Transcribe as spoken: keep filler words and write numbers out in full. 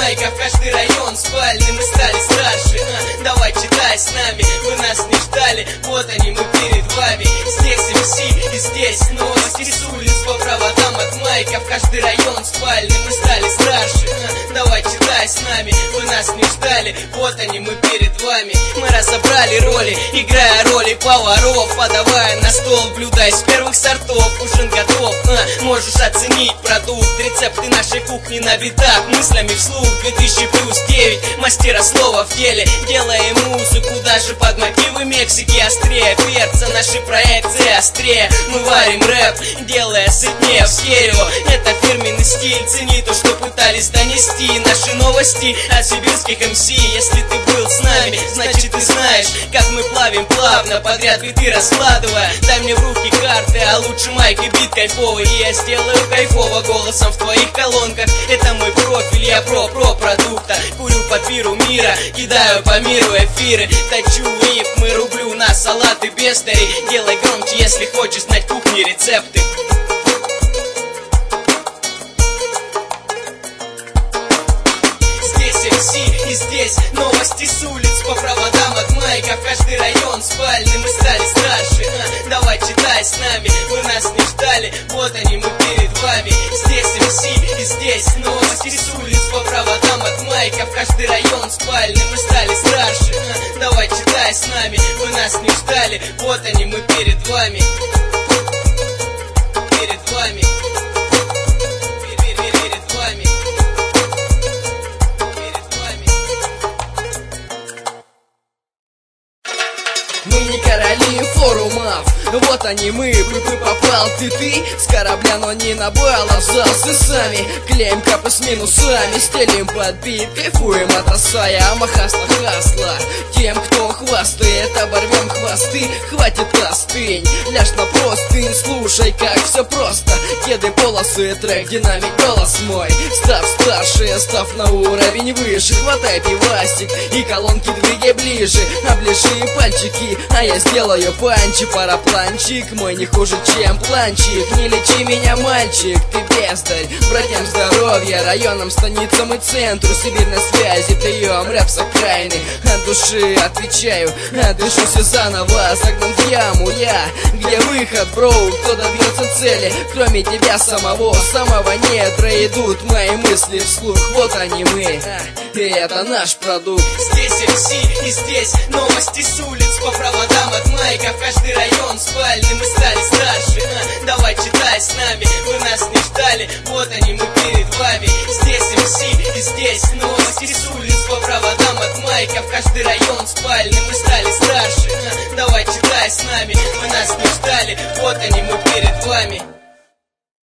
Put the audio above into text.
майков, каждый район спальный, мы стали старше. а, Давай читай с нами, вы нас не ждали, вот они мы перед вами. Здесь эм си и здесь новости с улиц по проводам от майков, каждый район спальный, мы стали старше. а, Давай читай с нами, вы нас не ждали, вот они мы перед вами. Мы разобрали роли, играя роли поваров, подавая на стол блюда из первых сортов. Ужин готов, а, можешь оценить продукт. Рецепты нашей кухни на битах, мыслями вслух. Две тысячи плюс девять, мастера слова в деле. Делаем музыку даже под мотивы Мексики. Острее перца, наши проекции острее. Мы варим рэп, делая сытнее в стерео. Это фирменный стиль, цени то, что пытались донести наши новости от сибирских эм си. Если ты был с нами, значит ты знаешь, как мы плавим плавно, подряд биты раскладывая. Дай мне в руки карты, а лучше майк и бит кайфовый, и я сделаю кайфово голосом в твоих колонках. Это мой профиль, я про-про продукта. Курю по пиру мира, кидаю по миру эфиры. Точу рифмы, рублю на салаты без тари. Делай громче, если хочешь знать кухни рецепты. Здесь эм си и здесь новости с улиц по проводам от майков, каждый район спальный, мы стали старше. а, Давай читай с нами, вы нас не ждали, вот они мы перед вами. Здесь эм си и здесь новости с улиц по проводам от майков, каждый район спальный, мы стали старше. а, Давай читай с нами, вы нас не ждали, вот они мы перед вами. Перед вами. Перед вами. Мы не короли форумов, вот они мы, пы-пы попал ты ты с корабля, но не на бал, а в зал с исами. Клеим капы с минусами, стелим под бит, кайфуем от осая, ама хасла-хасла. Тем, кто хвастает, оборвем хвосты, хватит остынь, ляжь на простынь, слушай, как все просто. Кеды, полосы, трек, динамик, голос мой. Став старше, став на уровень выше, хватай пивастик и колонки двигай ближе, оближи пальчики, а я сделаю панчи. Парапланчик мой не хуже, чем планчик. Не лечи меня, мальчик, ты бездарь. Братьям здоровья, районам, станицам и центру. Сибирь на связи, прием, рэп с окраины. От души отвечаю, дышусь заново. Загнан в яму я, где выход, бро? Кто добьется цели, кроме тебя самого? Самого недра идут мои мысли вслух. Вот они мы, и это наш продукт. Здесь эм си и здесь новости с улиц по проводам от майков, каждый район спальный, мы стали старше. а, Давай читай с нами, вы нас не ждали, вот они мы перед вами. Здесь эм си и здесь новости с улиц по проводам от майков, каждый район спальный, мы стали старше. а, Давай читай с нами, вы нас не ждали, вот они мы перед вами.